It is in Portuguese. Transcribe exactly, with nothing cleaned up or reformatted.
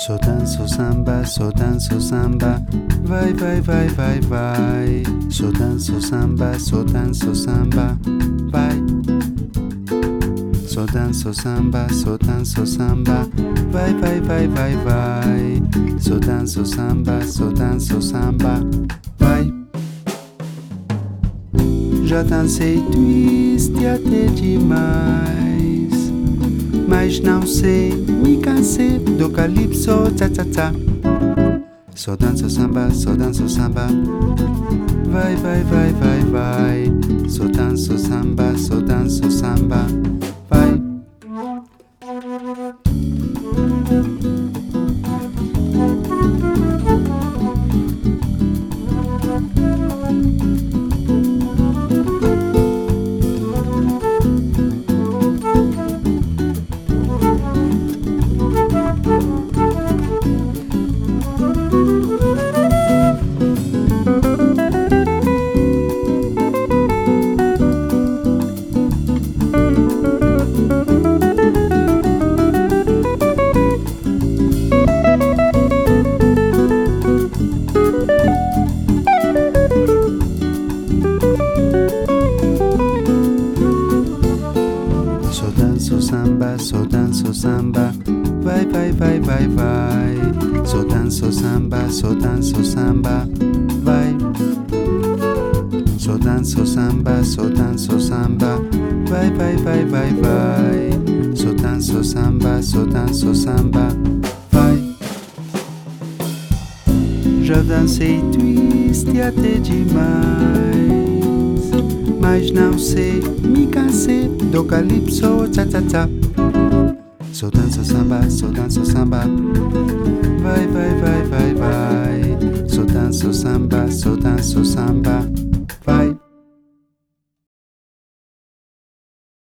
Só danço samba, só danço samba, vai, vai, vai, vai, vai. Só danço samba, só danço samba, vai. Só danço samba, só danço samba, vai, vai, vai, vai, vai. Só danço samba, só danço samba, vai. Já dancei twist até demais, mas não sei, me cansei do calypso, tcha tcha tcha. Só danço samba, só danço samba, vai, vai, vai, vai, vai. Só danço samba, só danço samba, vai. Só danço samba, só danço samba, vai, vai, vai, vai, vai. Só danço samba, só danço samba, vai. Só danço samba, só danço samba, vai, vai, vai, vai, vai. Só danço samba, só danço samba, vai. Já dancei twist até demais, mas não sei, me cansei do calypso, tcha tcha tcha. Só danço samba, só danço samba, vai, vai, vai, vai, vai.